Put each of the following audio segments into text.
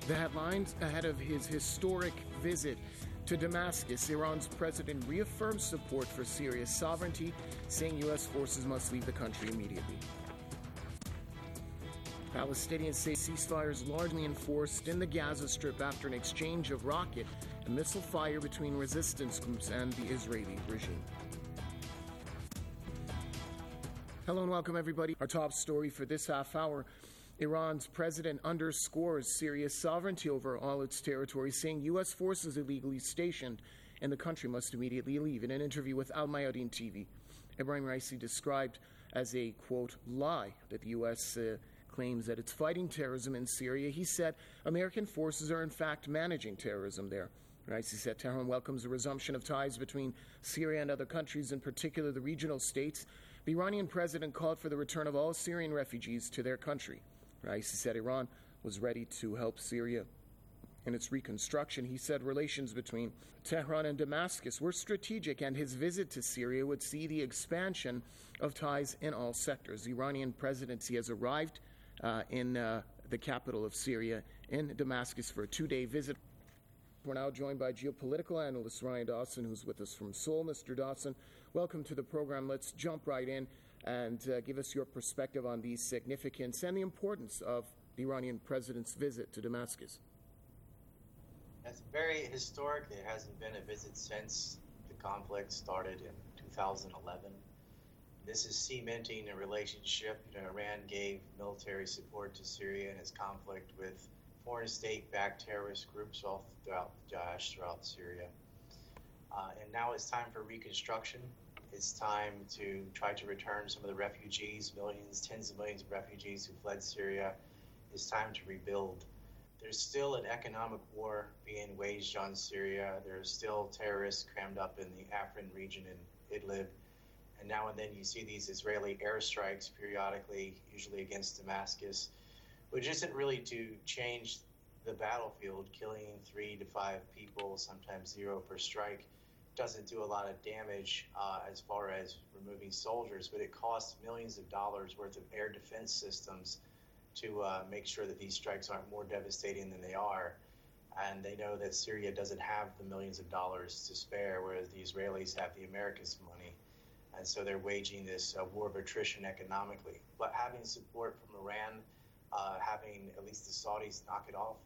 The headlines ahead of his historic visit to Damascus. Iran's president reaffirms support for Syria's sovereignty, saying U.S. forces must leave the country immediately. Palestinians say ceasefires largely enforced in the Gaza Strip after an exchange of rocket and missile fire between resistance groups and the Israeli regime. Hello and welcome, everybody. Our top story for this half hour. Iran's president underscores Syria's sovereignty over all its territory, saying U.S. forces illegally stationed in the country must immediately leave. In an interview with Al Mayadeen TV, Ebrahim Raisi described as a, quote, lie that the U.S. Claims that it's fighting terrorism in Syria. He said American forces are in fact managing terrorism there. Raisi said Tehran welcomes a resumption of ties between Syria and other countries, in particular the regional states. The Iranian president called for the return of all Syrian refugees to their country. Raisi said Iran was ready to help Syria in its reconstruction. He said relations between Tehran and Damascus were strategic, and his visit to Syria would see the expansion of ties in all sectors. The Iranian presidency has arrived in the capital of Syria, in Damascus, for a two-day visit. We're now joined by geopolitical analyst Ryan Dawson, who's with us from Seoul. Mr. Dawson, welcome to the program. Let's jump right in and give us your perspective on the significance and the importance of the Iranian president's visit to Damascus. It's very historic. There hasn't been a visit since the conflict started in 2011. This is cementing a relationship. Iran gave military support to Syria in its conflict with foreign state-backed terrorist groups all throughout Daesh, throughout Syria. And now it's time for reconstruction. It's time to try to return some of the refugees, millions, tens of millions of refugees who fled Syria. It's time to rebuild. There's still an economic war being waged on Syria. There's still terrorists crammed up in the Afrin region in Idlib. And now and then you see these Israeli airstrikes periodically, usually against Damascus, which isn't really to change the battlefield. Killing 3 to 5 people, sometimes 0 per strike, doesn't do a lot of damage as far as removing soldiers, but it costs millions of dollars worth of air defense systems to make sure that these strikes aren't more devastating than they are. And they know that Syria doesn't have the millions of dollars to spare, whereas the Israelis have the Americans' money. And so they're waging this war of attrition economically. But having support from Iran, having at least the Saudis knock it off,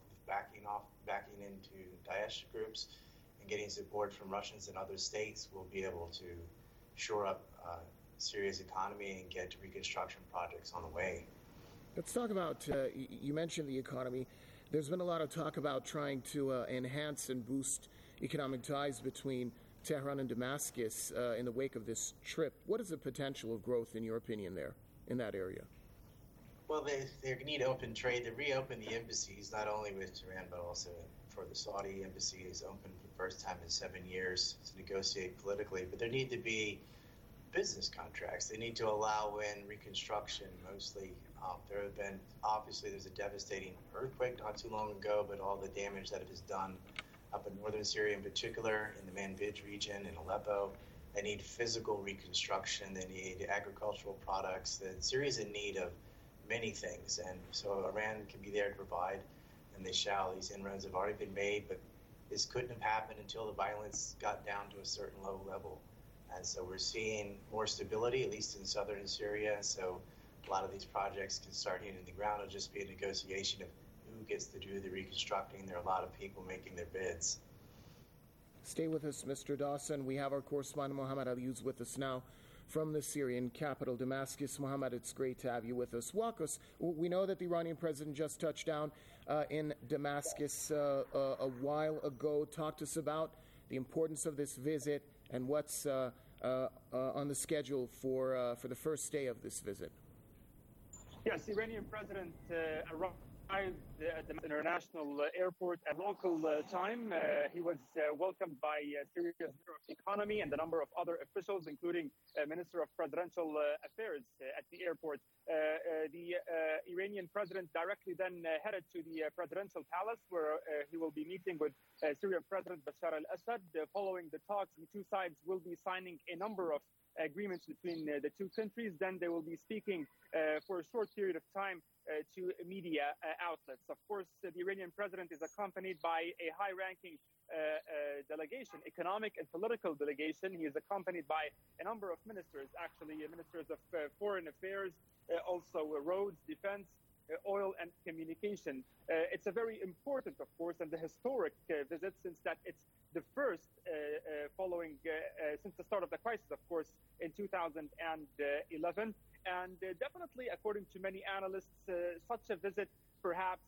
backing into Daesh groups, and getting support from Russians and other states, will be able to shore up Syria's economy and get reconstruction projects on the way. Let's talk about, you mentioned the economy. There's been a lot of talk about trying to enhance and boost economic ties between Tehran and Damascus in the wake of this trip. What is the potential of growth, in your opinion, there, in that area? Well, they need open trade. They reopen the embassies, not only with Tehran, but also for the Saudi embassy is open for the first time in 7 years to negotiate politically. But there need to be business contracts. They need to allow in reconstruction mostly. There have been, obviously, there's a devastating earthquake not too long ago, but all the damage that it has done up in northern Syria in particular, in the Manbij region, in Aleppo. They need physical reconstruction. They need agricultural products. Syria is in need of many things, and so Iran can be there to provide, and they shall. These inroads have already been made, but this couldn't have happened until the violence got down to a certain low level. And so we're seeing more stability, at least in southern Syria, so a lot of these projects can start hitting the ground. It'll just be a negotiation of who gets to do the reconstructing. There are a lot of people making their bids. Stay with us, Mr. Dawson. We have our correspondent Mohammed Ali who's with us now from the Syrian capital, Damascus. Mohammed, it's great to have you with us. Walk us. We know that the Iranian president just touched down in Damascus a while ago. Talk to us about the importance of this visit and what's on the schedule for the first day of this visit. Yes, the Iranian president arrived at the international airport at local time. He was welcomed by Syria's Minister of Economy and a number of other officials, including Minister of Presidential Affairs at the airport. The Iranian president directly then headed to the presidential palace, where he will be meeting with Syrian President Bashar al-Assad. Following the talks, the two sides will be signing a number of agreements between the two countries, then they will be speaking for a short period of time to media outlets. Of course, the Iranian president is accompanied by a high-ranking delegation, economic and political delegation. He is accompanied by a number of ministers, actually, ministers of foreign affairs, also roads, defense, oil and communication. It's a very important, of course, and the historic visit, since that it's the first following since the start of the crisis, of course, in 2011. And definitely, according to many analysts, such a visit perhaps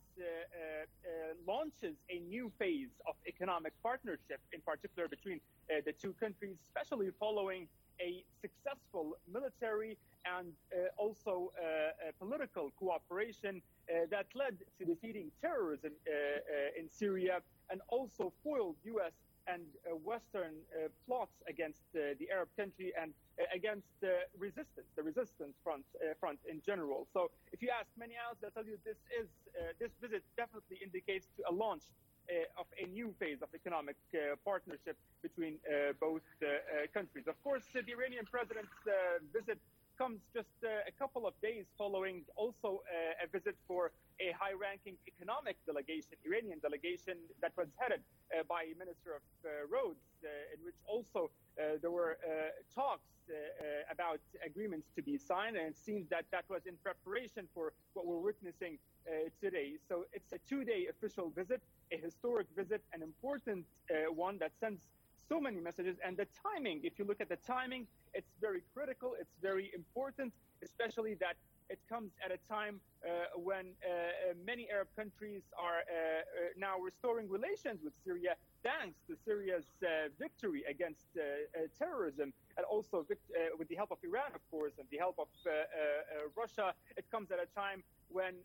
launches a new phase of economic partnership, in particular between the two countries, especially following a successful military and also political cooperation that led to defeating terrorism in Syria and also foiled U.S. and Western plots against the Arab country and against the resistance front in general. So if you ask many analysts, they'll tell you this visit definitely indicates to a launch of a new phase of economic partnership between both countries. Of course, the Iranian president's visit comes just a couple of days following also a visit for a high-ranking economic delegation, Iranian delegation, that was headed by Minister of Roads, in which also there were talks about agreements to be signed, and it seems that that was in preparation for what we're witnessing today. So it's a two-day official visit, a historic visit, an important one that sends so many messages. And the timing, if you look at the timing, it's very critical, it's very important, especially that it comes at a time when many Arab countries are now restoring relations with Syria, thanks to Syria's victory against terrorism, and also with the help of Iran, of course, and the help of Russia. It comes at a time when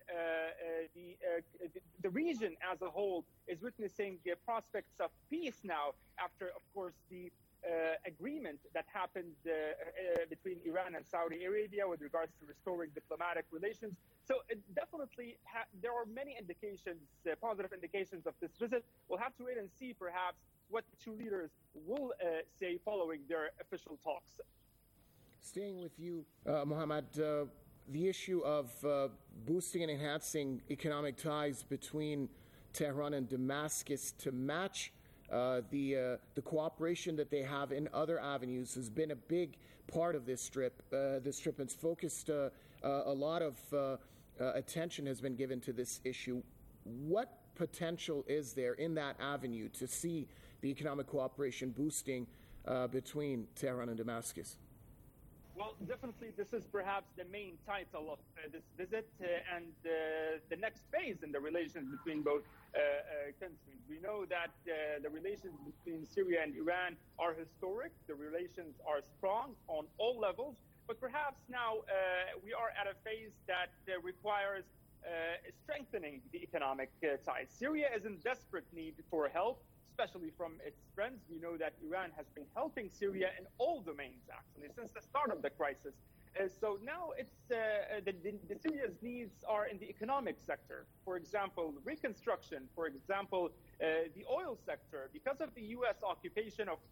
the region as a whole is witnessing the prospects of peace now, after, of course, the agreement that happened between Iran and Saudi Arabia with regards to restoring diplomatic relations. So definitely there are many indications, positive indications of this visit. We'll have to wait and see perhaps what the two leaders will say following their official talks. Staying with you, Mohammad, the issue of boosting and enhancing economic ties between Tehran and Damascus to match the cooperation that they have in other avenues has been a big part of this trip. This trip has focused a lot of attention has been given to this issue. What potential is there in that avenue to see the economic cooperation boosting between Tehran and Damascus? Well, definitely, this is perhaps the main title of this visit and the next phase in the relations between both countries. We know that the relations between Syria and Iran are historic. The relations are strong on all levels, but perhaps now we are at a phase that requires strengthening the economic ties. Syria is in desperate need for help, especially from its friends. We know that Iran has been helping Syria in all domains, actually, since the start of the crisis. So now it's the Syria's needs are in the economic sector. For example, reconstruction. For example, the oil sector. Because of the U.S. occupation of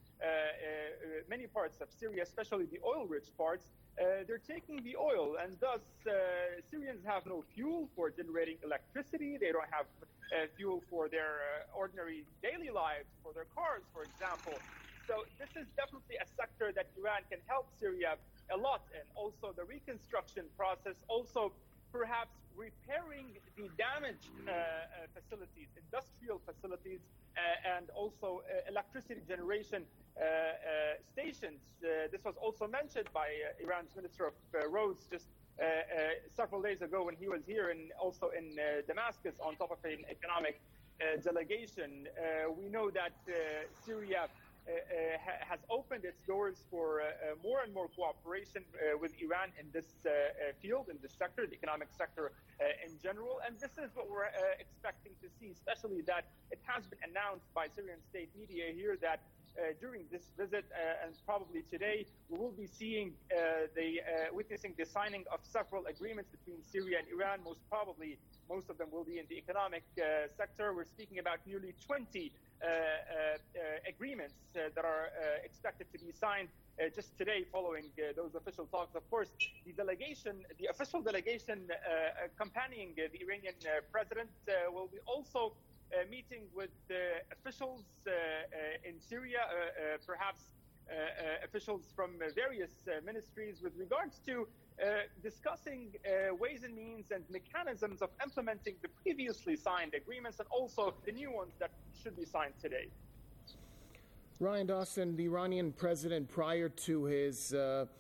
many parts of Syria, especially the oil-rich parts, they're taking the oil, and thus Syrians have no fuel for generating electricity. They don't have fuel for their ordinary daily lives, for their cars, for example. So this is definitely a sector that Iran can help Syria a lot in. Also the reconstruction process, also perhaps repairing the damaged facilities, industrial facilities, and also electricity generation stations. This was also mentioned by Iran's Minister of Roads just several days ago when he was here, and also in Damascus on top of an economic delegation. We know that Syria has opened its doors for more and more cooperation with Iran in this field, in this sector, the economic sector in general. And this is what we're expecting to see, especially that it has been announced by Syrian state media here that during this visit and probably today, we will be seeing witnessing the signing of several agreements between Syria and Iran. Most of them will be in the economic sector. We're speaking about nearly 20 agreements that are expected to be signed just today following those official talks. Of course, the official delegation accompanying the Iranian president will be also meeting with officials in Syria, perhaps officials from various ministries with regards to discussing ways and means and mechanisms of implementing the previously signed agreements and also the new ones that should be signed today. Ryan Dawson, the Iranian president, prior to his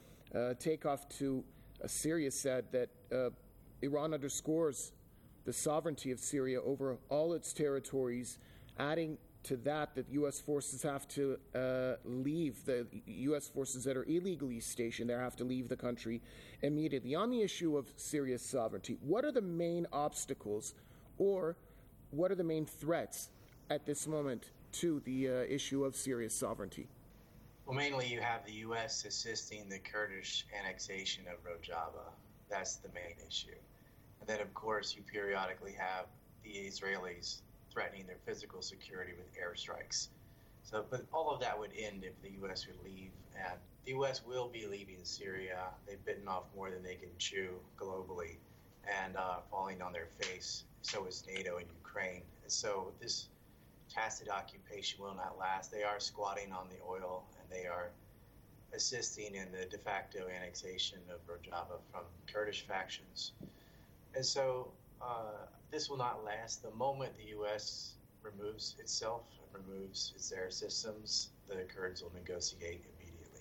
takeoff to Syria, said that Iran underscores the sovereignty of Syria over all its territories, adding to that U.S. forces have to leave, the U.S. forces that are illegally stationed there have to leave the country immediately. On the issue of Syria's sovereignty, what are the main obstacles or what are the main threats at this moment to the issue of Syria's sovereignty? Well, mainly you have the U.S. assisting the Kurdish annexation of Rojava. That's the main issue. And then, of course, you periodically have the Israelis threatening their physical security with airstrikes. So, but all of that would end if the U.S. would leave. And the U.S. will be leaving Syria. They've bitten off more than they can chew globally and falling on their face. So is NATO and Ukraine. And so this tacit occupation will not last. They are squatting on the oil, and they are assisting in the de facto annexation of Rojava from Kurdish factions. And so this will not last. The moment the U.S. removes itself and removes its air systems, the Kurds will negotiate immediately.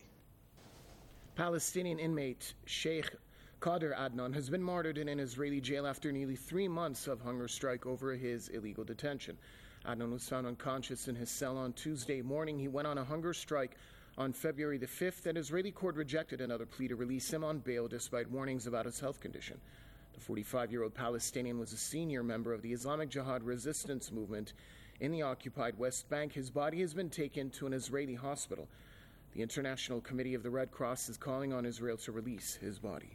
Palestinian inmate Sheikh Qadir Adnan has been martyred in an Israeli jail after nearly 3 months of hunger strike over his illegal detention. Adnan was found unconscious in his cell on Tuesday morning. He went on a hunger strike on February the 5th. An Israeli court rejected another plea to release him on bail despite warnings about his health condition. The 45-year-old Palestinian was a senior member of the Islamic Jihad resistance movement in the occupied West Bank. His body has been taken to an Israeli hospital. The International Committee of the Red Cross is calling on Israel to release his body.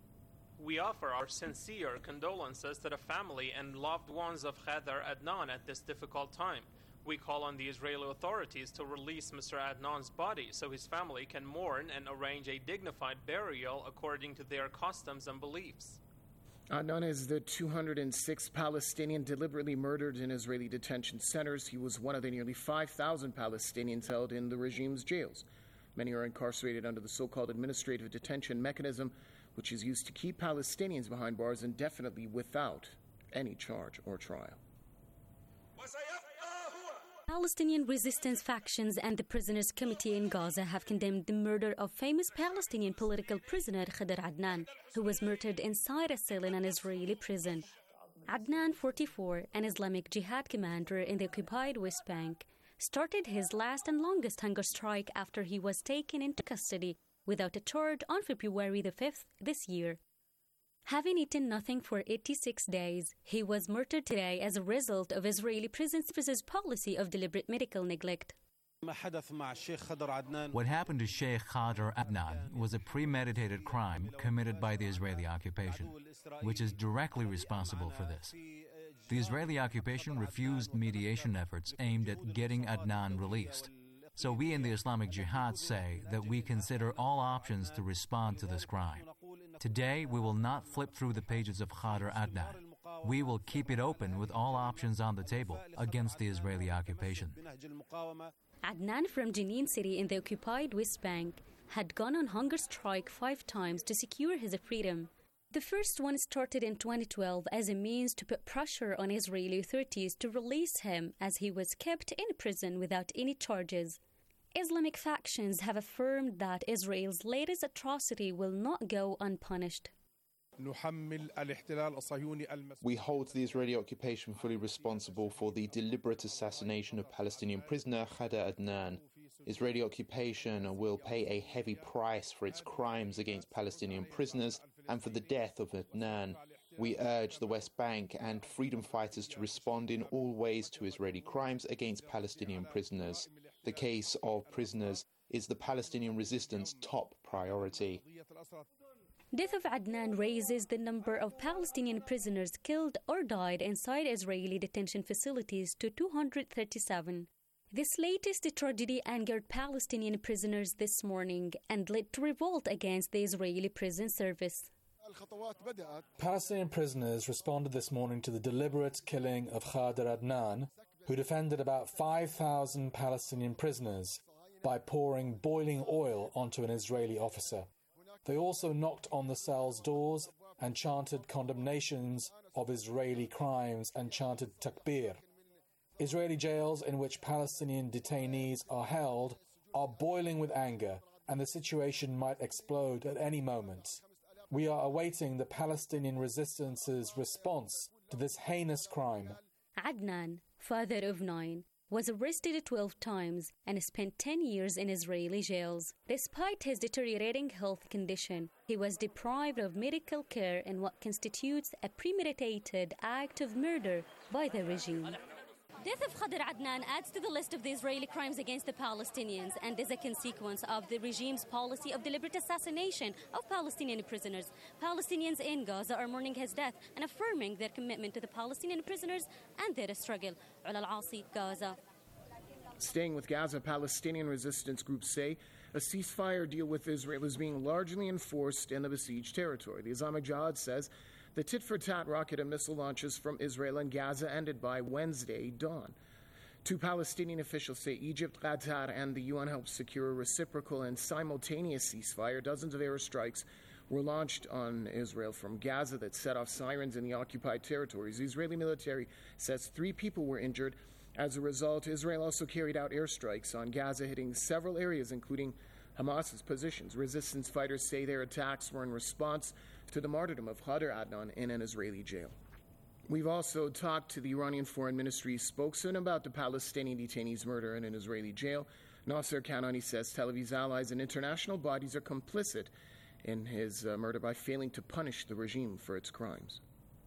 We offer our sincere condolences to the family and loved ones of Qadir Adnan at this difficult time. We call on the Israeli authorities to release Mr. Adnan's body so his family can mourn and arrange a dignified burial according to their customs and beliefs. Adnan is the 206th Palestinian deliberately murdered in Israeli detention centers. He was one of the nearly 5,000 Palestinians held in the regime's jails. Many are incarcerated under the so-called administrative detention mechanism, which is used to keep Palestinians behind bars indefinitely without any charge or trial. Palestinian resistance factions and the Prisoners' Committee in Gaza have condemned the murder of famous Palestinian political prisoner Qadir Adnan, who was murdered inside a cell in an Israeli prison. Adnan, 44, an Islamic Jihad commander in the occupied West Bank, started his last and longest hunger strike after he was taken into custody without a charge on February the 5th this year. Having eaten nothing for 86 days, he was murdered today as a result of Israeli prison services policy of deliberate medical neglect. What happened to Sheikh Qadir Adnan was a premeditated crime committed by the Israeli occupation, which is directly responsible for this. The Israeli occupation refused mediation efforts aimed at getting Adnan released. So we in the Islamic Jihad say that we consider all options to respond to this crime. Today, we will not flip through the pages of Qadir Adnan. We will keep it open with all options on the table against the Israeli occupation. Adnan from Jenin city in the occupied West Bank had gone on hunger strike 5 times to secure his freedom. The first one started in 2012 as a means to put pressure on Israeli authorities to release him as he was kept in prison without any charges. Islamic factions have affirmed that Israel's latest atrocity will not go unpunished. We hold the Israeli occupation fully responsible for the deliberate assassination of Palestinian prisoner Qadir Adnan. Israeli occupation will pay a heavy price for its crimes against Palestinian prisoners and for the death of Adnan. We urge the West Bank and freedom fighters to respond in all ways to Israeli crimes against Palestinian prisoners. The case of prisoners is the Palestinian resistance top priority. Death of Adnan raises the number of Palestinian prisoners killed or died inside Israeli detention facilities to 237. This latest tragedy angered Palestinian prisoners this morning and led to revolt against the Israeli prison service. Palestinian prisoners responded this morning to the deliberate killing of Khader Adnan, who defended about 5,000 Palestinian prisoners by pouring boiling oil onto an Israeli officer. They also knocked on the cell's doors and chanted condemnations of Israeli crimes and chanted takbir. Israeli jails in which Palestinian detainees are held are boiling with anger, and the situation might explode at any moment. We are awaiting the Palestinian resistance's response to this heinous crime. Adnan, father of 9, was arrested 12 times and spent 10 years in Israeli jails. Despite his deteriorating health condition, he was deprived of medical care in what constitutes a premeditated act of murder by the regime. Death of Khader Adnan adds to the list of the Israeli crimes against the Palestinians and is a consequence of the regime's policy of deliberate assassination of Palestinian prisoners. Palestinians in Gaza are mourning his death and affirming their commitment to the Palestinian prisoners and their struggle. Ula Al-Asi, Gaza. Staying with Gaza, Palestinian resistance groups say a ceasefire deal with Israel is being largely enforced in the besieged territory. The Islamic Jihad says the tit-for-tat rocket and missile launches from Israel and Gaza ended by Wednesday dawn. 2 Palestinian officials say Egypt, Qatar, and the UN helped secure a reciprocal and simultaneous ceasefire. Dozens of airstrikes were launched on Israel from Gaza that set off sirens in the occupied territories. The Israeli military says 3 people were injured. As a result, Israel also carried out airstrikes on Gaza, hitting several areas, including Hamas's positions. Resistance fighters say their attacks were in response to the martyrdom of Khader Adnan in an Israeli jail. We've also talked to the Iranian Foreign Ministry spokesman about the Palestinian detainee's murder in an Israeli jail. Nasser Kanani says Tel Aviv's allies and international bodies are complicit in his murder by failing to punish the regime for its crimes.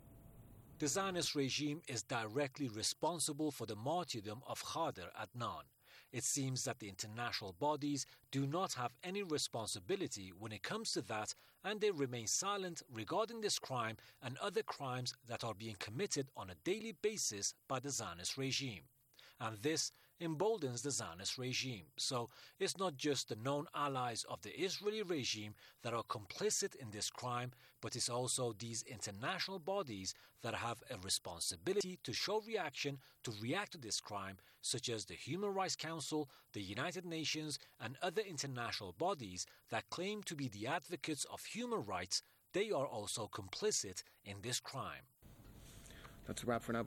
The Zionist regime is directly responsible for the martyrdom of Khader Adnan. It seems that the international bodies do not have any responsibility when it comes to that, and they remain silent regarding this crime and other crimes that are being committed on a daily basis by the Zionist regime. And this emboldens the Zionist regime. So it's not just the known allies of the Israeli regime that are complicit in this crime, but it's also these international bodies that have a responsibility to show reaction, to react to this crime, such as the Human Rights Council, the United Nations, and other international bodies that claim to be the advocates of human rights. They are also complicit in this crime. That's a wrap for now.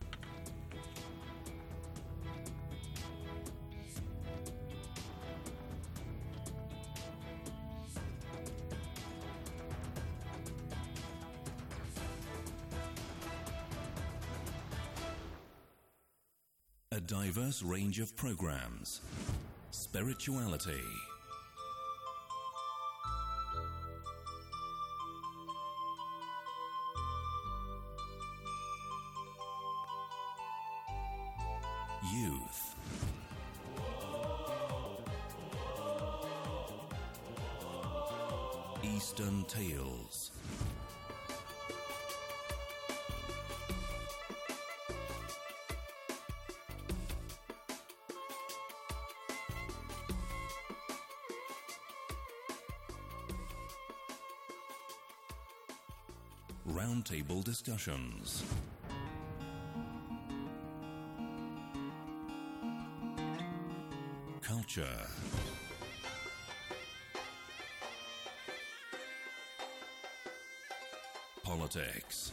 A diverse range of programs. Spirituality. Youth. Eastern Tales. Roundtable discussions. Culture. Politics.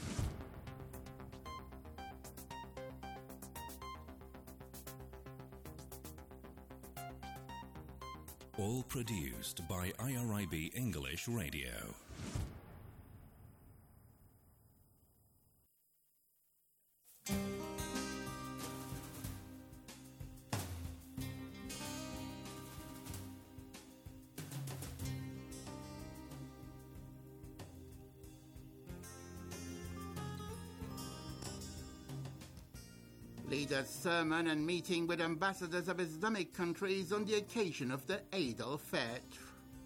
All produced by IRIB English Radio. Leader's sermon and meeting with ambassadors of Islamic countries on the occasion of the Eid al-Fitr.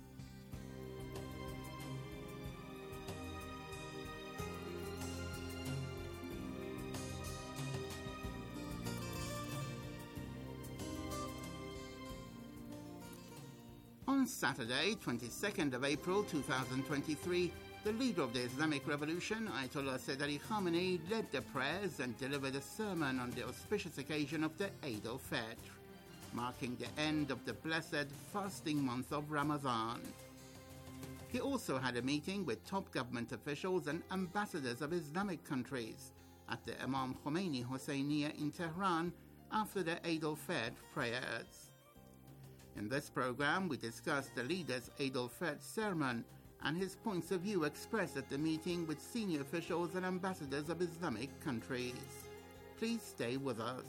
On Saturday, 22nd of April 2023, the leader of the Islamic Revolution, Ayatollah Sayyid Ali Khamenei, led the prayers and delivered a sermon on the auspicious occasion of the Eid al-Fitr, marking the end of the blessed fasting month of Ramadan. He also had a meeting with top government officials and ambassadors of Islamic countries at the Imam Khomeini Hosseiniya in Tehran after the Eid al-Fitr prayers. In this program, we discussed the leader's Eid al-Fitr sermon and his points of view expressed at the meeting with senior officials and ambassadors of Islamic countries. Please stay with us.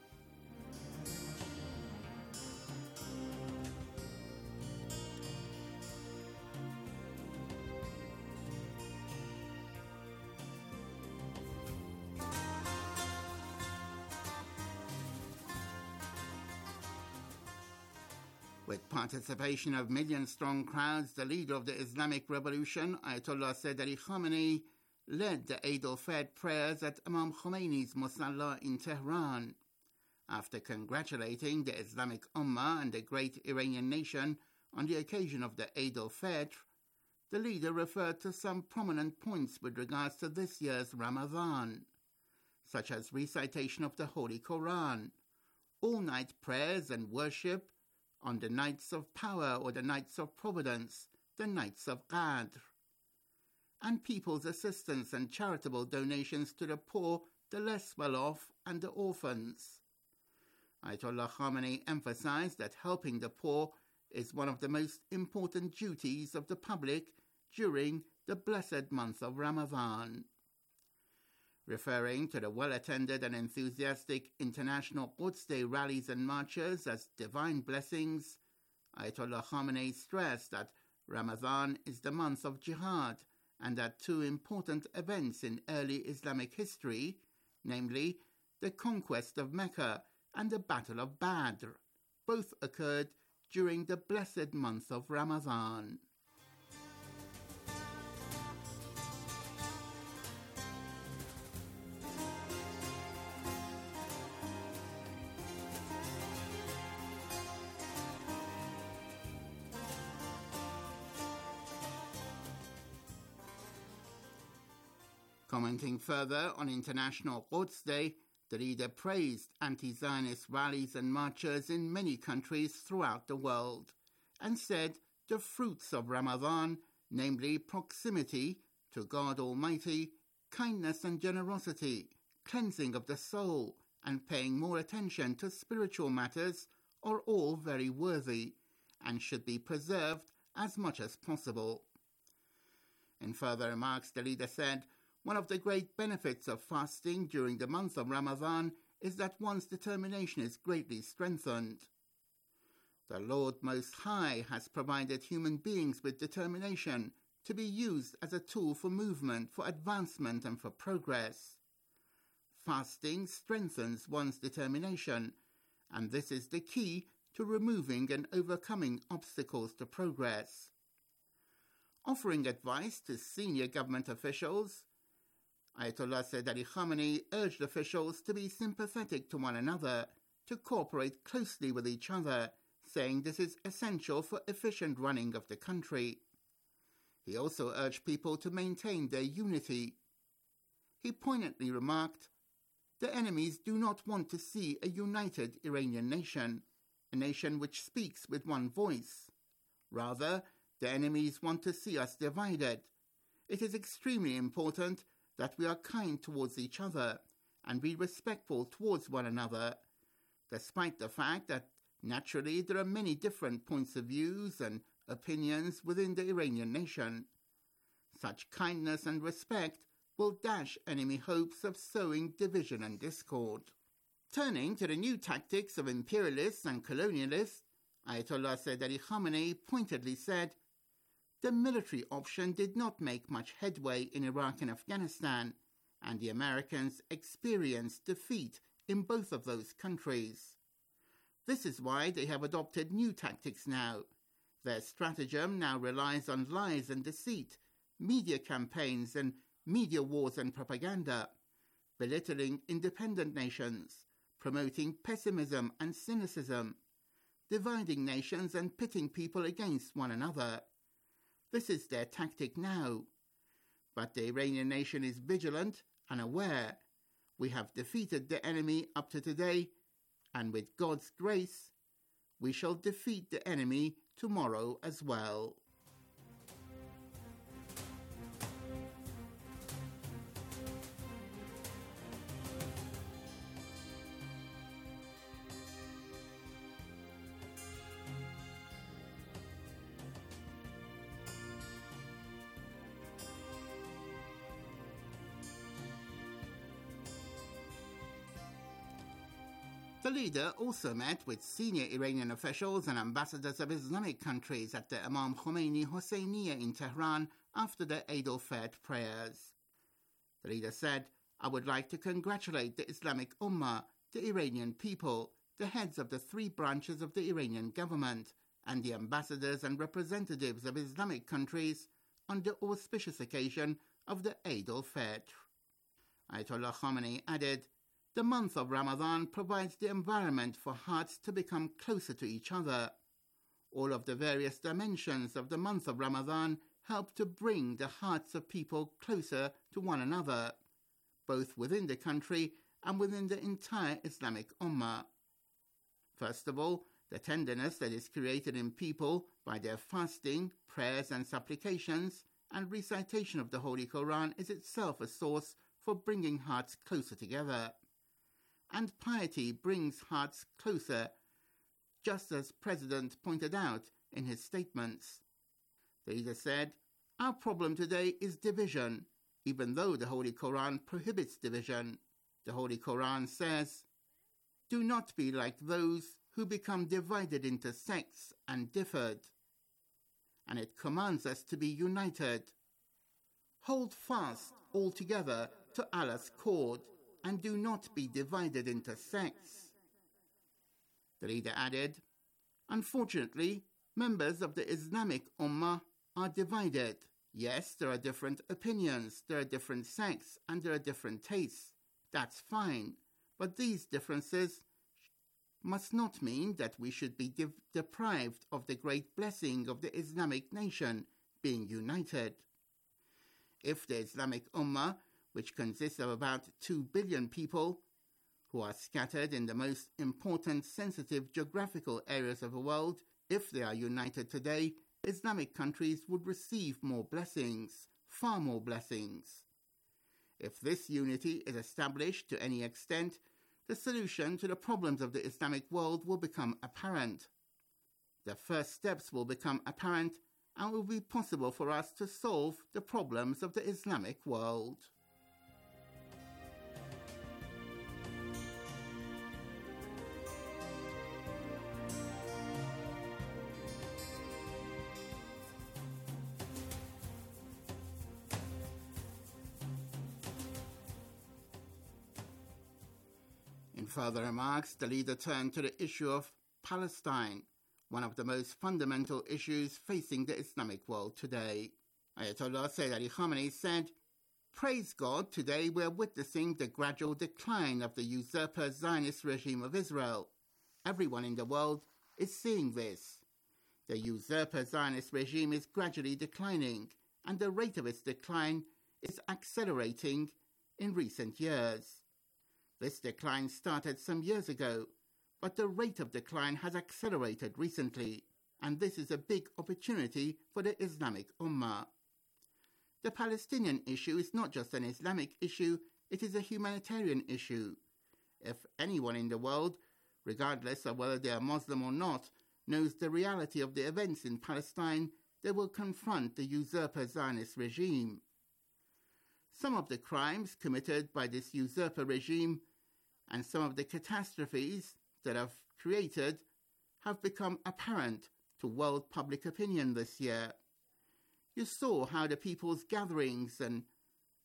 With participation of million-strong crowds, the leader of the Islamic Revolution, Ayatollah Sayyid Ali Khamenei, led the Eid al-Fitr prayers at Imam Khomeini's Musalla in Tehran. After congratulating the Islamic Ummah and the great Iranian nation on the occasion of the Eid al-Fitr, the leader referred to some prominent points with regards to this year's Ramadan, such as recitation of the Holy Quran, all-night prayers and worship on the nights of power or the nights of providence, the nights of Qadr, and people's assistance and charitable donations to the poor, the less well-off, and the orphans. Ayatollah Khamenei emphasized that helping the poor is one of the most important duties of the public during the blessed month of Ramadan. Referring to the well-attended and enthusiastic international Quds Day rallies and marches as divine blessings, Ayatollah Khamenei stressed that Ramadan is the month of jihad and that two important events in early Islamic history, namely the conquest of Mecca and the Battle of Badr, both occurred during the blessed month of Ramadan. Commenting further on International Quds Day, the leader praised anti-Zionist rallies and marches in many countries throughout the world and said the fruits of Ramadan, namely proximity to God Almighty, kindness and generosity, cleansing of the soul, and paying more attention to spiritual matters are all very worthy and should be preserved as much as possible. In further remarks, the leader said, one of the great benefits of fasting during the month of Ramadan is that one's determination is greatly strengthened. The Lord Most High has provided human beings with determination to be used as a tool for movement, for advancement, and for progress. Fasting strengthens one's determination, and this is the key to removing and overcoming obstacles to progress. Offering advice to senior government officials, Ayatollah Sayyid Ali Khamenei urged officials to be sympathetic to one another, to cooperate closely with each other, saying this is essential for efficient running of the country. He also urged people to maintain their unity. He poignantly remarked, "The enemies do not want to see a united Iranian nation, a nation which speaks with one voice. Rather, the enemies want to see us divided. It is extremely important that we are kind towards each other and be respectful towards one another, despite the fact that naturally there are many different points of views and opinions within the Iranian nation. Such kindness and respect will dash enemy hopes of sowing division and discord." Turning to the new tactics of imperialists and colonialists, Ayatollah Sayyid Ali Khamenei pointedly said, "The military option did not make much headway in Iraq and Afghanistan, and the Americans experienced defeat in both of those countries. This is why they have adopted new tactics now. Their stratagem now relies on lies and deceit, media campaigns and media wars and propaganda, belittling independent nations, promoting pessimism and cynicism, dividing nations and pitting people against one another. This is their tactic now. But the Iranian nation is vigilant and aware. We have defeated the enemy up to today, and with God's grace, we shall defeat the enemy tomorrow as well. The leader also met with senior Iranian officials and ambassadors of Islamic countries at the Imam Khomeini Hosseiniya in Tehran after the Eid al-Fitr prayers. The leader said, "I would like to congratulate the Islamic Ummah, the Iranian people, the heads of the three branches of the Iranian government, and the ambassadors and representatives of Islamic countries on the auspicious occasion of the Eid al-Fitr." Ayatollah Khamenei added, "The month of Ramadan provides the environment for hearts to become closer to each other. All of the various dimensions of the month of Ramadan help to bring the hearts of people closer to one another, both within the country and within the entire Islamic Ummah. First of all, the tenderness that is created in people by their fasting, prayers and supplications, and recitation of the Holy Quran is itself a source for bringing hearts closer together. And piety brings hearts closer, just as President pointed out in his statements. The leader said, "Our problem today is division, even though the Holy Quran prohibits division. The Holy Quran says, 'Do not be like those who become divided into sects and differed.' And it commands us to be united. Hold fast all together to Allah's cord, and do not be divided into sects." The leader added, "Unfortunately, members of the Islamic Ummah are divided. Yes, there are different opinions, there are different sects, and there are different tastes. That's fine. But these differences must not mean that we should be deprived of the great blessing of the Islamic nation being united. If the Islamic Ummah, which consists of about 2 billion people, who are scattered in the most important sensitive geographical areas of the world, if they are united today, Islamic countries would receive more blessings, far more blessings. If this unity is established to any extent, the solution to the problems of the Islamic world will become apparent. The first steps will become apparent and it will be possible for us to solve the problems of the Islamic world." In further remarks, the leader turned to the issue of Palestine, one of the most fundamental issues facing the Islamic world today. Ayatollah Sayyid Ali Khamenei said, "Praise God, today we are witnessing the gradual decline of the usurper Zionist regime of Israel. Everyone in the world is seeing this. The usurper Zionist regime is gradually declining, and the rate of its decline is accelerating in recent years. This decline started some years ago, but the rate of decline has accelerated recently, and this is a big opportunity for the Islamic Ummah. The Palestinian issue is not just an Islamic issue, it is a humanitarian issue. If anyone in the world, regardless of whether they are Muslim or not, knows the reality of the events in Palestine, they will confront the usurper Zionist regime. Some of the crimes committed by this usurper regime and some of the catastrophes that have created have become apparent to world public opinion this year. You saw how the people's gatherings and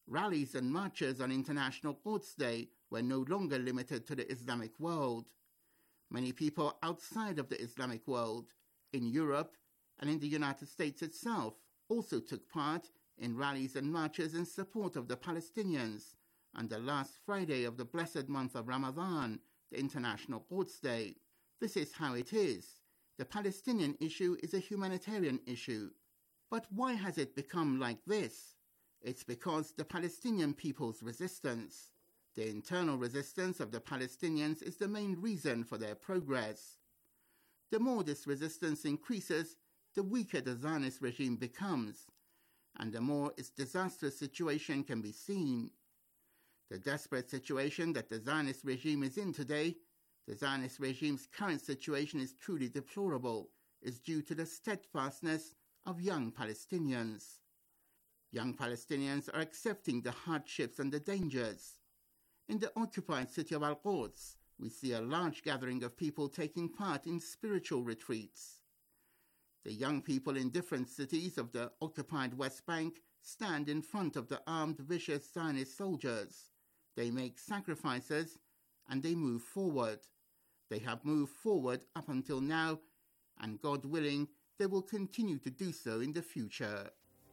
Rallies and marches on International Quds Day were no longer limited to the Islamic world. Many people outside of the Islamic world, in Europe and in the United States itself, also took part in rallies and marches in support of the Palestinians on the last Friday of the blessed month of Ramadan, the International Quds Day. This is how it is. The Palestinian issue is a humanitarian issue. But why has it become like this? It's because the Palestinian people's resistance. The internal resistance of the Palestinians is the main reason for their progress. The more this resistance increases, the weaker the Zionist regime becomes, and the more its disastrous situation can be seen. The desperate situation that the Zionist regime is in today, the Zionist regime's current situation is truly deplorable, is due to the steadfastness of young Palestinians. Young Palestinians are accepting the hardships and the dangers. In the occupied city of Al-Quds, we see a large gathering of people taking part in spiritual retreats. The young people in different cities of the occupied West Bank stand in front of the armed, vicious Zionist soldiers. They make sacrifices and they move forward. They have moved forward up until now, and God willing, they will continue to do so in the future.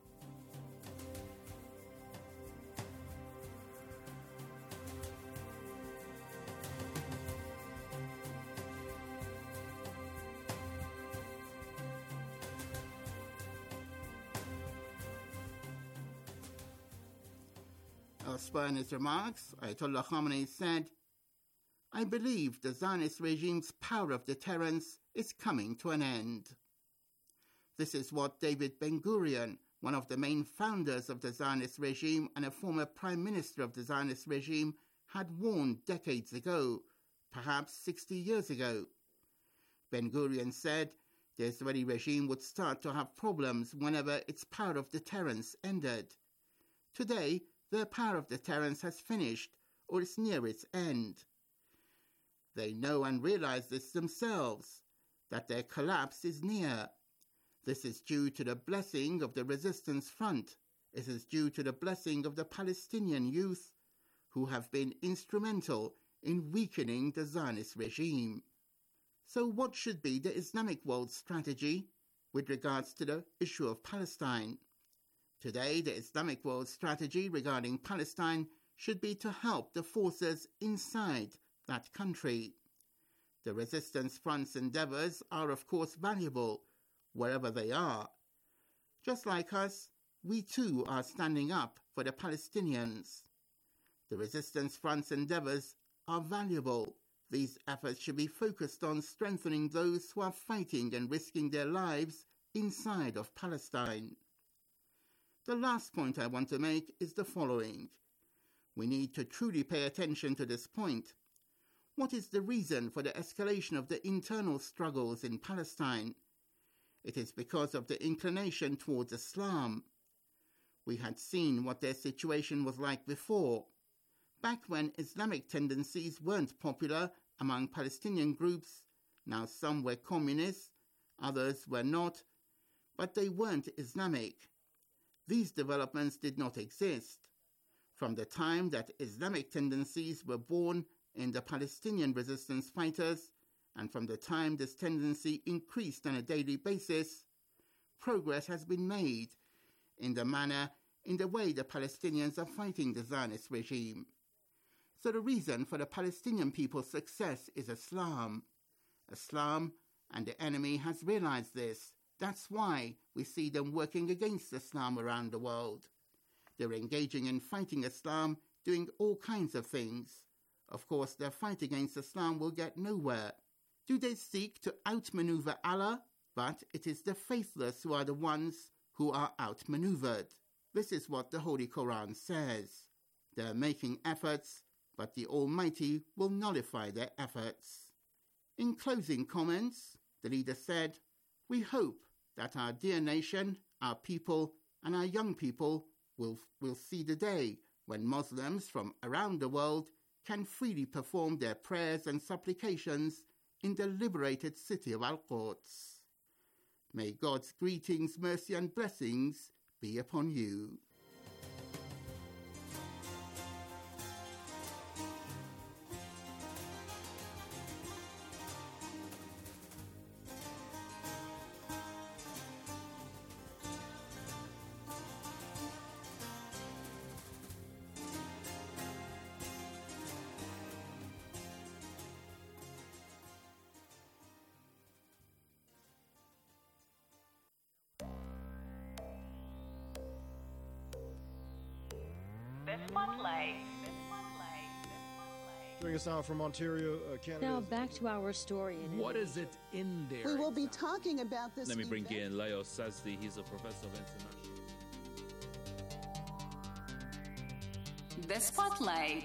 Elsewhere in his remarks, Ayatollah Khamenei said, "I believe the Zionist regime's power of deterrence is coming to an end." This is what David Ben-Gurion, one of the main founders of the Zionist regime and a former prime minister of the Zionist regime, had warned decades ago, perhaps 60 years ago. Ben-Gurion said the Israeli regime would start to have problems whenever its power of deterrence ended. Today, their power of deterrence has finished or is near its end. They know and realize this themselves, that their collapse is near. This is due to the blessing of the resistance front. It is due to the blessing of the Palestinian youth who have been instrumental in weakening the Zionist regime. So what should be the Islamic world's strategy with regards to the issue of Palestine? Today, the Islamic world's strategy regarding Palestine should be to help the forces inside that country. The resistance front's endeavors are, of course, valuable wherever they are. Just like us, we too are standing up for the Palestinians. The resistance front's endeavors are valuable. These efforts should be focused on strengthening those who are fighting and risking their lives inside of Palestine. The last point I want to make is the following. We need to truly pay attention to this point. What is the reason for the escalation of the internal struggles in Palestine? It is because of the inclination towards Islam. We had seen what their situation was like before. Back when Islamic tendencies weren't popular among Palestinian groups, now some were communist, others were not, but they weren't Islamic. These developments did not exist. From the time that Islamic tendencies were born in the Palestinian resistance fighters, and from the time this tendency increased on a daily basis, progress has been made in the way the Palestinians are fighting the Zionist regime. So the reason for the Palestinian people's success is Islam. Islam, and the enemy has realized this. That's why we see them working against Islam around the world. They're engaging in fighting Islam, doing all kinds of things. Of course, their fight against Islam will get nowhere. Do they seek to outmaneuver Allah? But it is the faithless who are the ones who are outmaneuvered. This is what the Holy Quran says. They're making efforts, but the Almighty will nullify their efforts. In closing comments, the leader said, "We hope that our dear nation, our people, and our young people will see the day when Muslims from around the world can freely perform their prayers and supplications in the liberated city of Al-Quds. May God's greetings, mercy, and blessings be upon you." Spotlight. Joining us now from Ontario, Canada. Now back to our story. What is it in there? We will be talking about this. Let me bring in Leo Sazdi. He's a professor of international. The Spotlight.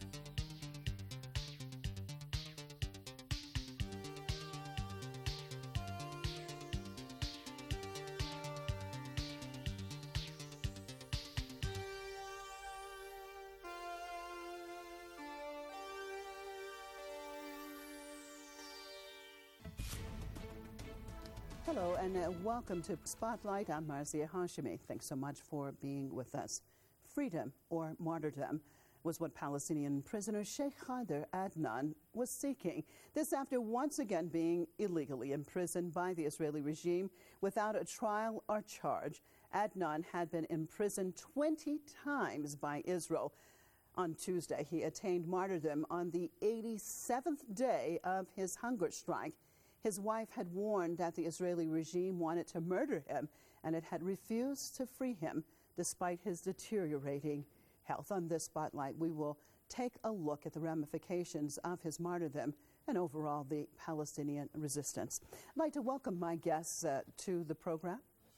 Hello and welcome to Spotlight. I'm Marzia Hashemi. Thanks so much for being with us. Freedom or martyrdom was what Palestinian prisoner Sheikh Khader Adnan was seeking. This after once again being illegally imprisoned by the Israeli regime without a trial or charge. Adnan had been imprisoned 20 times by Israel. On Tuesday, he attained martyrdom on the 87th day of his hunger strike. His wife had warned that the Israeli regime wanted to murder him, and it had refused to free him despite his deteriorating health. On this Spotlight, we will take a look at the ramifications of his martyrdom and overall the Palestinian resistance. I'd like to welcome my guests to the program.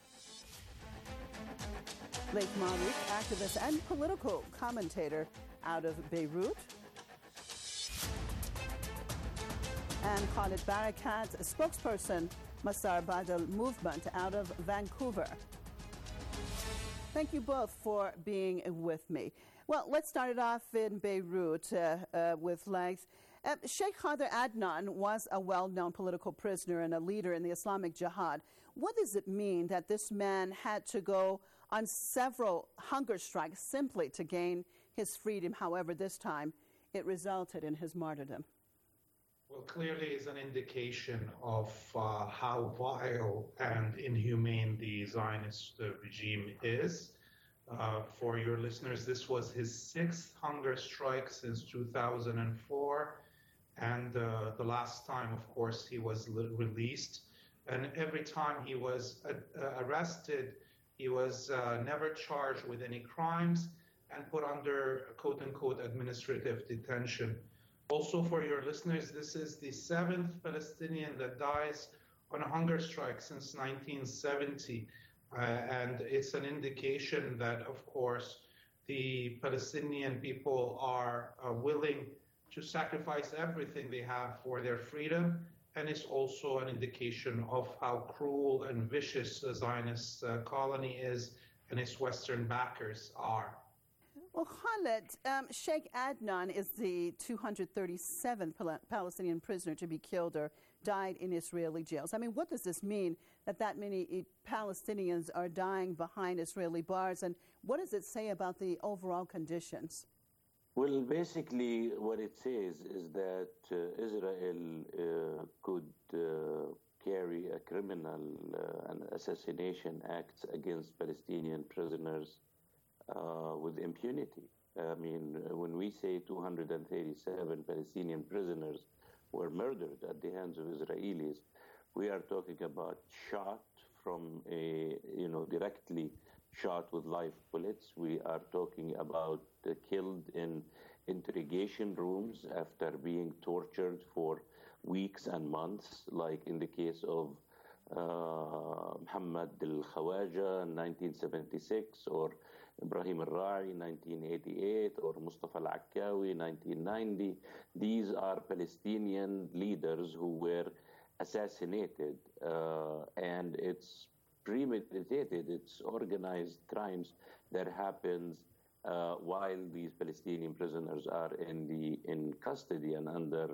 Laith Marouf, activist and political commentator out of Beirut. And Khalid Barakat, spokesperson, Masar Badal Movement out of Vancouver. Thank you both for being with me. Well, let's start it off in Beirut with Laith. Sheikh Khader Adnan was a well-known political prisoner and a leader in the Islamic Jihad. What does it mean that this man had to go on several hunger strikes simply to gain his freedom? However, this time it resulted in his martyrdom. Well, clearly is an indication of how vile and inhumane the Zionist regime is. For your listeners, this was his sixth hunger strike since 2004. And the last time, of course, he was released. And every time he was arrested, he was never charged with any crimes and put under quote-unquote administrative detention. Also, for your listeners, this is the seventh Palestinian that dies on a hunger strike since 1970. And it's an indication that, of course, the Palestinian people are willing to sacrifice everything they have for their freedom. And it's also an indication of how cruel and vicious the Zionist colony is and its Western backers are. Well, Khalid, Sheikh Adnan is the 237th Palestinian prisoner to be killed or died in Israeli jails. I mean, what does this mean that many Palestinians are dying behind Israeli bars, and what does it say about the overall conditions? Well, basically what it says is that Israel could carry a criminal and assassination acts against Palestinian prisoners with impunity. I mean, when we say 237 Palestinian prisoners were murdered at the hands of Israelis, we are talking about shot from directly shot with live bullets. We are talking about killed in interrogation rooms after being tortured for weeks and months, like in the case of Muhammad al-Khawaja in 1976, or Ibrahim al-Ra'i in 1988, or Mustafa al-Akkawi 1990. These are Palestinian leaders who were assassinated, and it's premeditated, it's organized crimes that happens while these Palestinian prisoners are in custody and under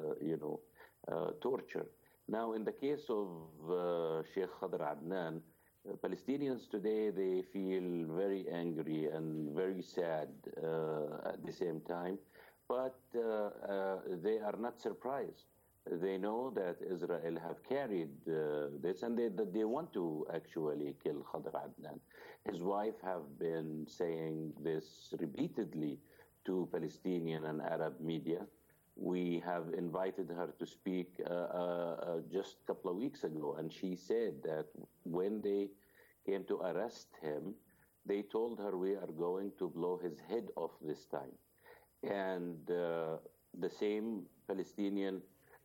torture. Now, in the case of Sheikh Khader Adnan, Palestinians today, they feel very angry and very sad at the same time, but they are not surprised. They know that Israel have carried this, and they want to actually kill Khader Adnan. His wife have been saying this repeatedly to Palestinian and Arab media. We have invited her to speak just a couple of weeks ago, and she said that when they came to arrest him, they told her, we are going to blow his head off this time. And the same Palestinian,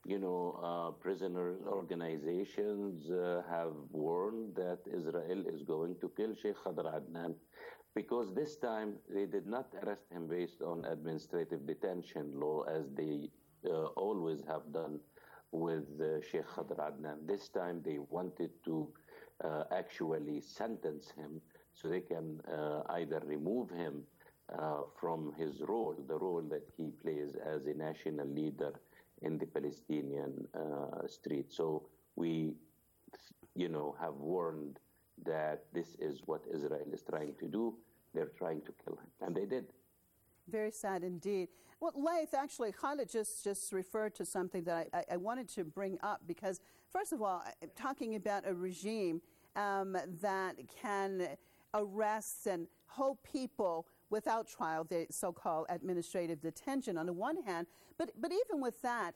prisoner organizations have warned that Israel is going to kill Sheikh Khadr Adnan, because this time they did not arrest him based on administrative detention law as they always have done with Sheikh Khadr Adnan. This time they wanted to actually sentence him so they can either remove him from his role, the role that he plays as a national leader in the Palestinian street. So we, have warned that this is what Israel is trying to do. They're trying to kill him, and they did. Very sad indeed. Well, Laith, actually, Khalid just referred to something that I wanted to bring up because, first of all, talking about a regime that can arrest and hold people without trial, the so-called administrative detention on the one hand, but even with that,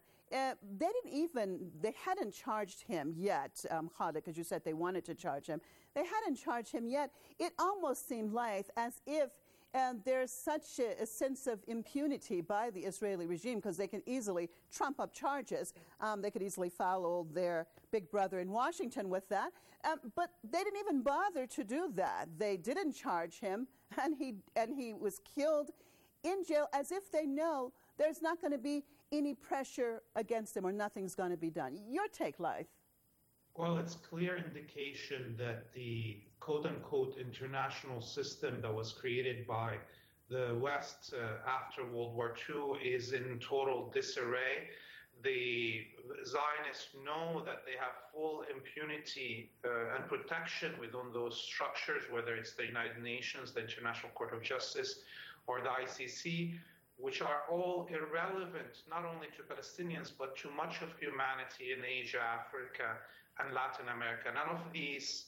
they hadn't charged him yet, Khalid, because you said they wanted to charge him. They hadn't charged him yet. It almost seemed like as if there's such a sense of impunity by the Israeli regime because they can easily trump up charges. They could easily follow their big brother in Washington with that. But they didn't even bother to do that. They didn't charge him, and he was killed in jail as if they know there's not going to be any pressure against him or nothing's going to be done. Your take, Laith. Well, it's clear indication that the quote-unquote international system that was created by the West after World War II is in total disarray. The Zionists know that they have full impunity and protection within those structures, whether it's the United Nations, the International Court of Justice, or the ICC, which are all irrelevant not only to Palestinians, but to much of humanity in Asia, Africa, and Latin America. None of these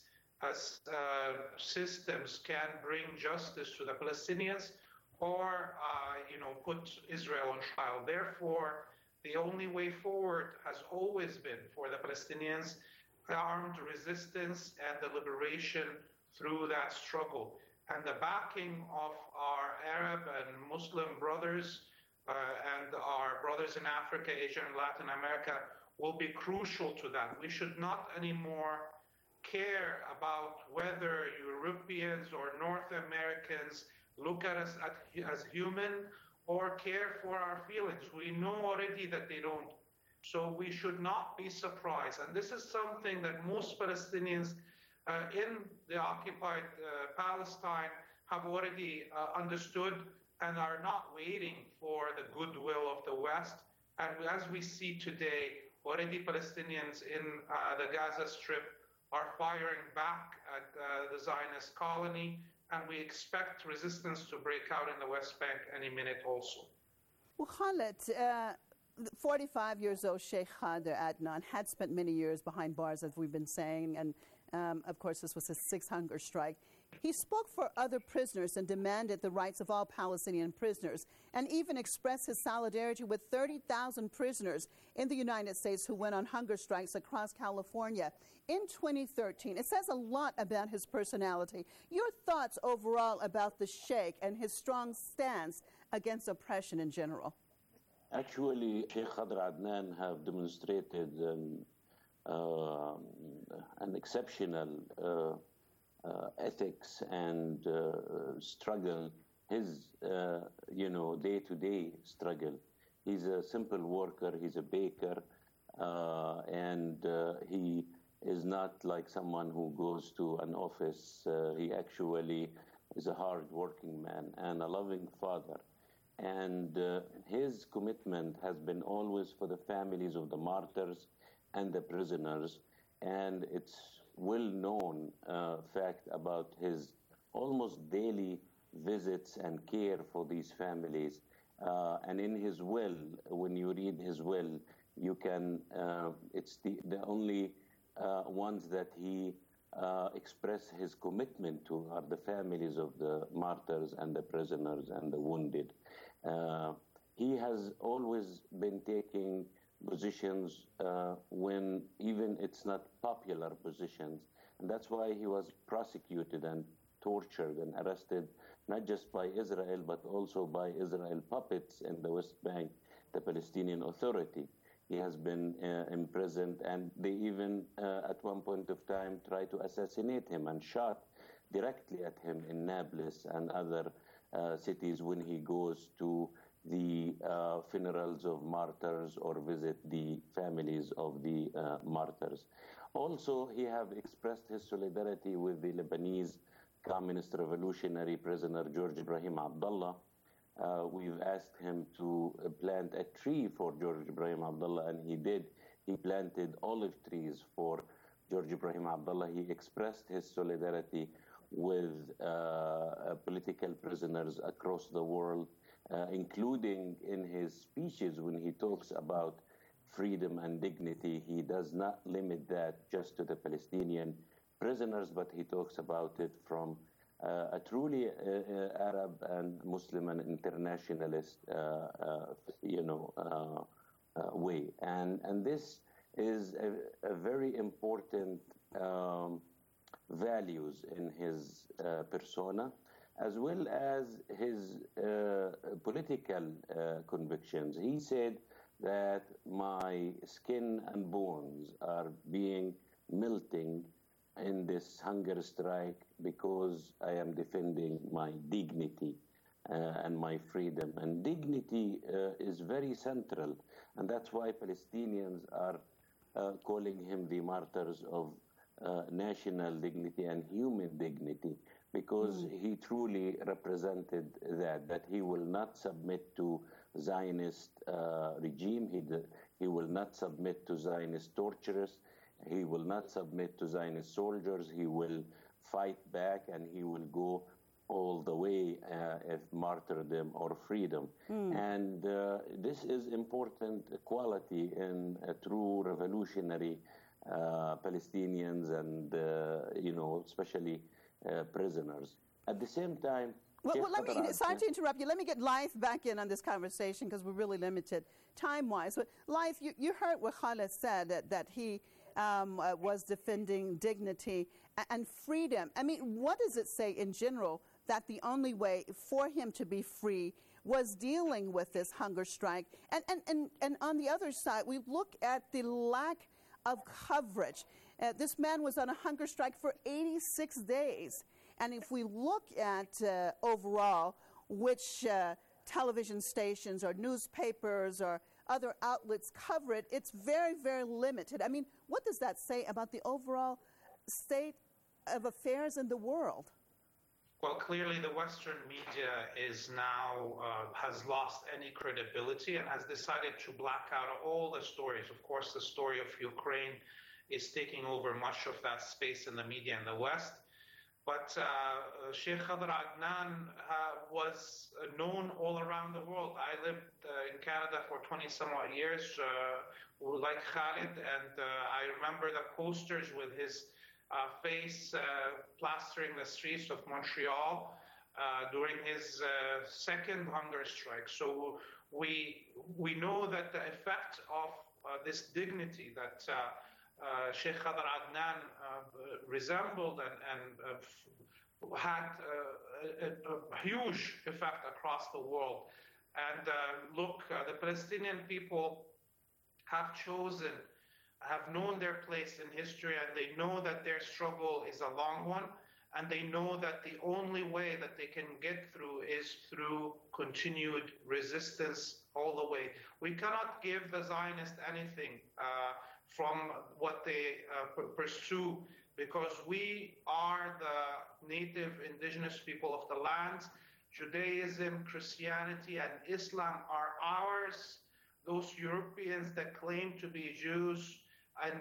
systems can bring justice to the Palestinians or, put Israel on trial. Therefore, the only way forward has always been for the Palestinians armed resistance and the liberation through that struggle. And the backing of our Arab and Muslim brothers and our brothers in Africa, Asia, and Latin America will be crucial to that. We should not anymore care about whether Europeans or North Americans look at us as human or care for our feelings. We know already that they don't. So we should not be surprised. And this is something that most Palestinians in the occupied Palestine have already understood and are not waiting for the goodwill of the West. And as we see today, already Palestinians in the Gaza Strip are firing back at the Zionist colony, and we expect resistance to break out in the West Bank any minute also. Well, Khalid, 45 years old Sheikh Khadr Adnan had spent many years behind bars, as we've been saying, and of course this was his sixth hunger strike. He spoke for other prisoners and demanded the rights of all Palestinian prisoners, and even expressed his solidarity with 30,000 prisoners in the United States who went on hunger strikes across California in 2013. It says a lot about his personality. Your thoughts overall about the Sheikh and his strong stance against oppression in general? Actually, Sheikh Khadr Adnan have demonstrated an exceptional ethics and struggle, his, day-to-day struggle. He's a simple worker, he's a baker, and he is not like someone who goes to an office. He actually is a hard-working man and a loving father. And his commitment has been always for the families of the martyrs and the prisoners, and it's well-known fact about his almost daily visits and care for these families. And in his will, when you read his will, you can, it's the only ones that he express his commitment to are the families of the martyrs and the prisoners and the wounded. He has always been taking positions when even it's not popular positions. And that's why he was prosecuted and tortured and arrested, not just by Israel, but also by Israel puppets in the West Bank, the Palestinian Authority. He has been imprisoned, and they even, at one point of time, tried to assassinate him and shot directly at him in Nablus and other cities when he goes to the funerals of martyrs or visit the families of the martyrs. Also, he have expressed his solidarity with the Lebanese communist revolutionary prisoner George Ibrahim Abdullah. We've asked him to plant a tree for George Ibrahim Abdullah, and he did. He planted olive trees for George Ibrahim Abdullah. He expressed his solidarity with political prisoners across the world, including in his speeches when he talks about freedom and dignity. He does not limit that just to the Palestinian prisoners, but he talks about it from a truly Arab and Muslim and internationalist, way. And this is a very important values in his persona, as well as his political convictions. He said that my skin and bones are melting in this hunger strike because I am defending my dignity and my freedom. And dignity is very central, and that's why Palestinians are calling him the martyrs of national dignity and human dignity, because he truly represented that he will not submit to Zionist regime, he will not submit to Zionist torturers, he will not submit to Zionist soldiers, he will fight back, and he will go all the way if martyrdom or freedom. And this is important quality in a true revolutionary Palestinians and, especially prisoners. At the same time, sorry to interrupt you. Let me get Laith back in on this conversation because we're really limited time-wise. But Laith, you heard what Khaled said, that he was defending dignity and freedom. I mean, what does it say in general that the only way for him to be free was dealing with this hunger strike? And on the other side, we look at the lack of coverage. This man was on a hunger strike for 86 days. And if we look at overall which television stations or newspapers or other outlets cover it, it's very, very limited. I mean, what does that say about the overall state of affairs in the world? Well, clearly the Western media is now, has lost any credibility and has decided to black out all the stories. Of course, the story of Ukraine is taking over much of that space in the media in the West. But Sheikh Khadr Adnan was known all around the world. I lived in Canada for 20-some-odd years, like Khalid, and I remember the posters with his face plastering the streets of Montreal during his second hunger strike. So we know that the effect of this dignity that Sheikh Khadr Adnan resembled and had a huge effect across the world. And the Palestinian people have known their place in history, and they know that their struggle is a long one, and they know that the only way that they can get through is through continued resistance all the way. We cannot give the Zionists anything from what they pursue, because we are the native indigenous people of the land. Judaism, Christianity, and Islam are ours. Those Europeans that claim to be Jews and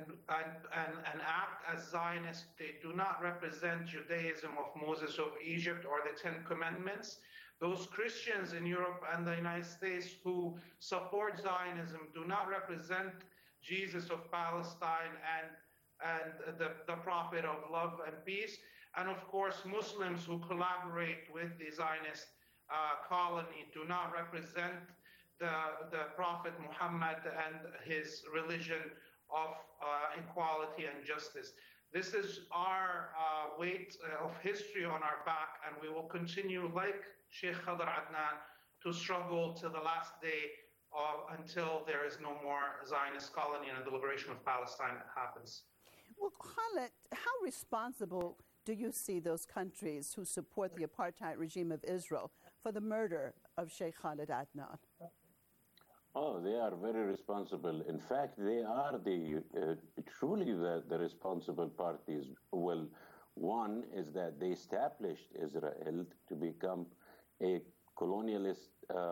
act as Zionists, they do not represent Judaism of Moses of Egypt or the Ten Commandments. Those Christians in Europe and the United States who support Zionism do not represent Jesus of Palestine and the prophet of love and peace. And of course, Muslims who collaborate with the Zionist colony do not represent the prophet Muhammad and his religion of equality and justice. This is our weight of history on our back, and we will continue, like Sheikh Khadr Adnan, to struggle to the last day until there is no more Zionist colony and the liberation of Palestine happens. Well, Khaled, how responsible do you see those countries who support the apartheid regime of Israel for the murder of Sheikh Khaled Adnan? Oh, they are very responsible. In fact, they are truly the responsible parties. Well, one is that they established Israel to become a colonialist,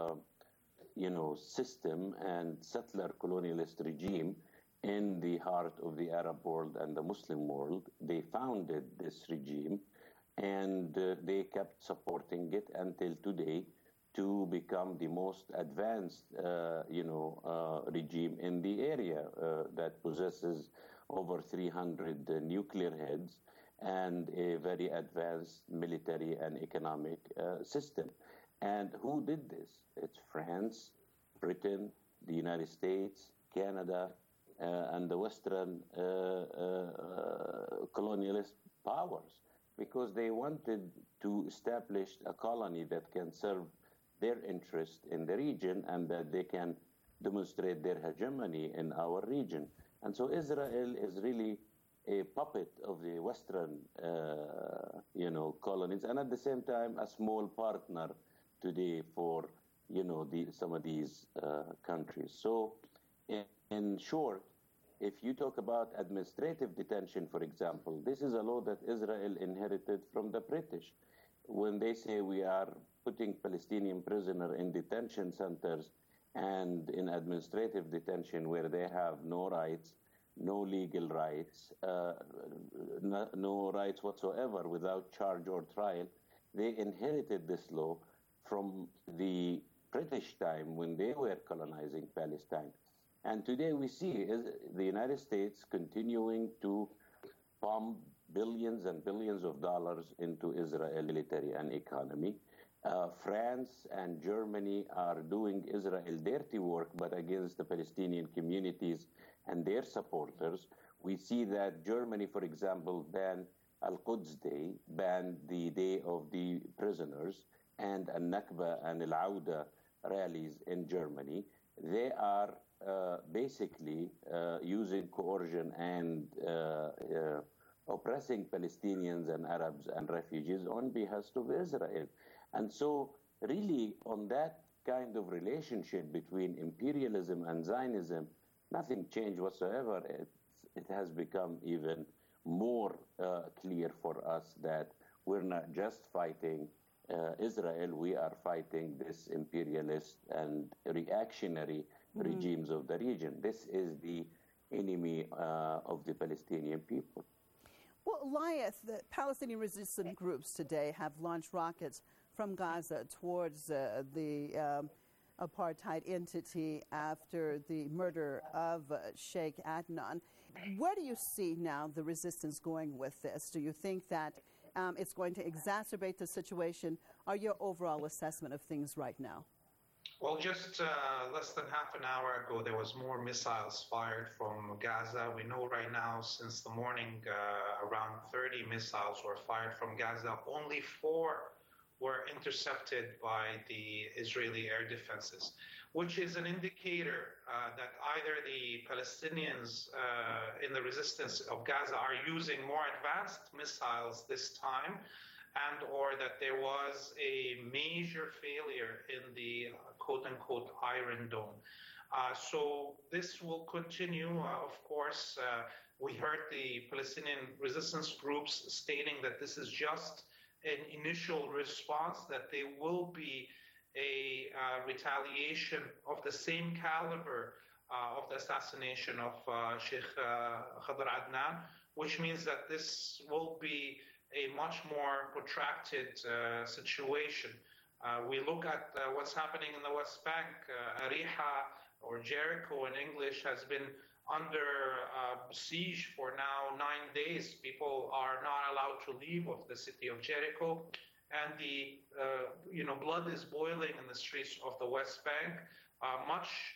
system and settler colonialist regime in the heart of the Arab world and the Muslim world. They founded this regime, and they kept supporting it until today, to become the most advanced, regime in the area that possesses over 300 nuclear heads and a very advanced military and economic system. And who did this? It's France, Britain, the United States, Canada, and the Western colonialist powers, because they wanted to establish a colony that can serve their interest in the region and that they can demonstrate their hegemony in our region. And so Israel is really a puppet of the Western, colonies, and at the same time a small partner today for, some of these countries. So in short, if you talk about administrative detention, for example, this is a law that Israel inherited from the British. When they say we are putting Palestinian prisoners in detention centers and in administrative detention where they have no rights, no legal rights, no rights whatsoever without charge or trial, they inherited this law from the British time when they were colonizing Palestine. And today we see the United States continuing to pump billions and billions of dollars into Israel military and economy. France and Germany are doing Israel dirty work, but against the Palestinian communities and their supporters. We see that Germany, for example, banned Al-Quds Day, banned the Day of the Prisoners, and Al-Nakba and Al-Auda rallies in Germany. They are basically using coercion and oppressing Palestinians and Arabs and refugees on behalf of Israel. And so really on that kind of relationship between imperialism and Zionism, nothing changed whatsoever. It has become even more clear for us that we're not just fighting Israel, we are fighting this imperialist and reactionary regimes of the region. This is the enemy of the Palestinian people. Well, Elias, the Palestinian resistance groups today have launched rockets from Gaza towards the apartheid entity after the murder of Sheikh Adnan. Where do you see now the resistance going with this? Do you think that it's going to exacerbate the situation, or your overall assessment of things right now? Well, just less than half an hour ago, there was more missiles fired from Gaza. We know right now, since the morning, around 30 missiles were fired from Gaza. Only 4 were intercepted by the Israeli air defenses, which is an indicator that either the Palestinians in the resistance of Gaza are using more advanced missiles this time, and or that there was a major failure in the quote-unquote Iron Dome. So this will continue. Of course, we heard the Palestinian resistance groups stating that this is just an initial response, that there will be a retaliation of the same caliber of the assassination of Sheikh Khadr Adnan, which means that this will be a much more protracted situation. We look at what's happening in the West Bank. Ariha, or Jericho in English, has been under siege for now 9 days. People are not allowed to leave of the city of Jericho, and the blood is boiling in the streets of the West Bank. Much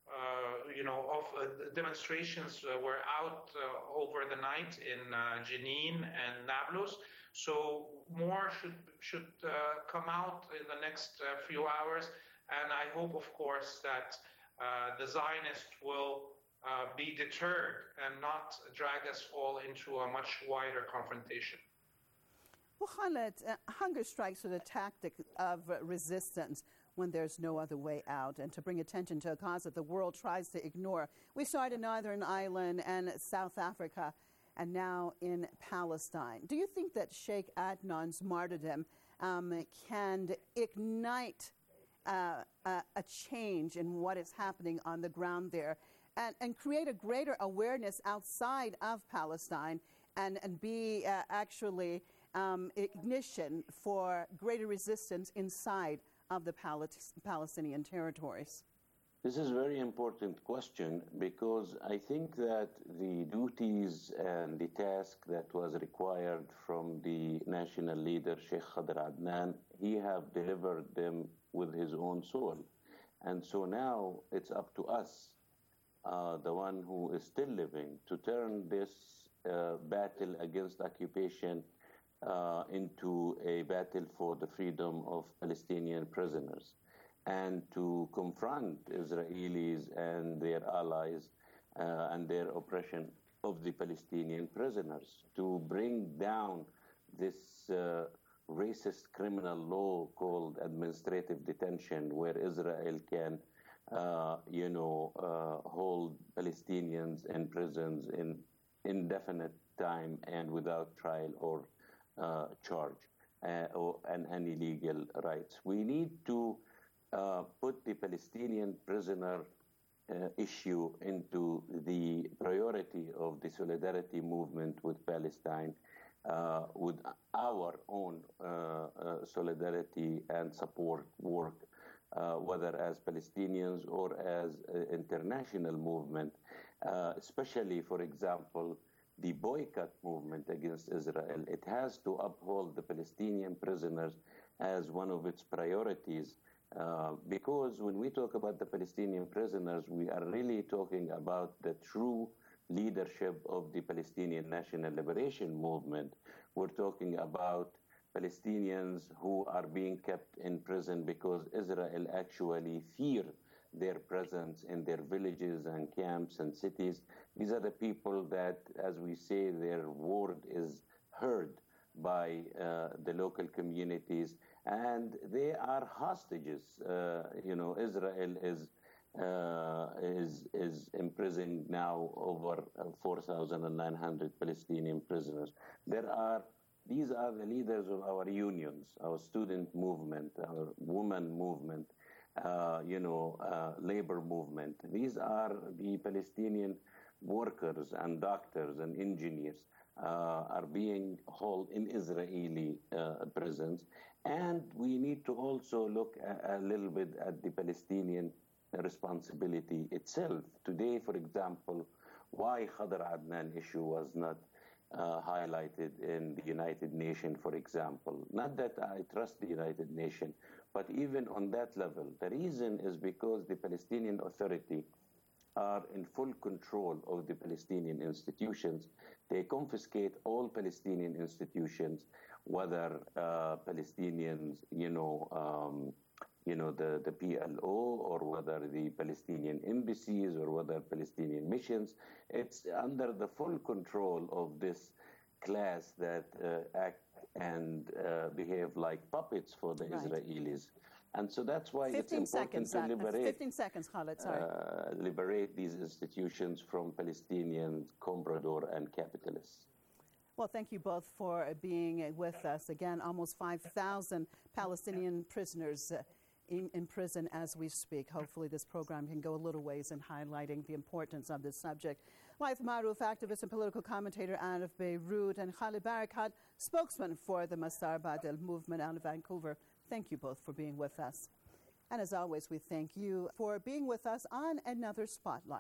demonstrations were out over the night in Jenin and Nablus. So more should come out in the next few hours. And I hope, of course, that the Zionists will be deterred and not drag us all into a much wider confrontation. Well, Khaled, hunger strikes are the tactic of resistance when there's no other way out, and to bring attention to a cause that the world tries to ignore. We started in Northern Ireland and South Africa, and now in Palestine. Do you think that Sheikh Adnan's martyrdom can ignite a change in what is happening on the ground there and create a greater awareness outside of Palestine and be actually ignition for greater resistance inside of the Palestinian territories? This is a very important question because I think that the duties and the task that was required from the national leader, Sheikh Khadr Adnan, he have delivered them with his own soul. And so now it's up to us, the one who is still living, to turn this battle against occupation into a battle for the freedom of Palestinian prisoners, and to confront Israelis and their allies and their oppression of the Palestinian prisoners, to bring down this racist criminal law called administrative detention, where Israel can, hold Palestinians in prisons in indefinite time and without trial or charge and any legal rights. We need to put the Palestinian prisoner issue into the priority of the solidarity movement with Palestine, with our own solidarity and support work, whether as Palestinians or as international movement, especially, for example, the boycott movement against Israel. It has to uphold the Palestinian prisoners as one of its priorities, because when we talk about the Palestinian prisoners, we are really talking about the true leadership of the Palestinian National Liberation Movement. We're talking about Palestinians who are being kept in prison because Israel actually fear their presence in their villages and camps and cities. These are the people that, as we say, their word is heard by the local communities, and they are hostages. Israel is imprisoning now over 4,900 Palestinian prisoners. These are the leaders of our unions, our student movement, our women movement, labor movement. These are the Palestinian workers and doctors and engineers are being held in Israeli prisons. And we need to also look a little bit at the Palestinian responsibility itself. Today, for example, why Khadr Adnan issue was not highlighted in the United Nations, for example. Not that I trust the United Nations, but even on that level, the reason is because the Palestinian Authority are in full control of the Palestinian institutions. They confiscate all Palestinian institutions, whether Palestinians, the PLO, or whether the Palestinian embassies, or whether Palestinian missions. It's under the full control of this class that act and behave like puppets for the Israelis. And so that's why it's important to liberate, 15 seconds, Khaled, sorry. Liberate these institutions from Palestinian comprador and capitalists. Well, thank you both for being with us. Again, almost 5,000 Palestinian prisoners in prison as we speak. Hopefully this program can go a little ways in highlighting the importance of this subject. Laith Marouf, activist and political commentator out of Beirut, and Khaled Barakat, spokesman for the Masar Badel movement out of Vancouver. Thank you both for being with us. And as always, we thank you for being with us on another Spotlight.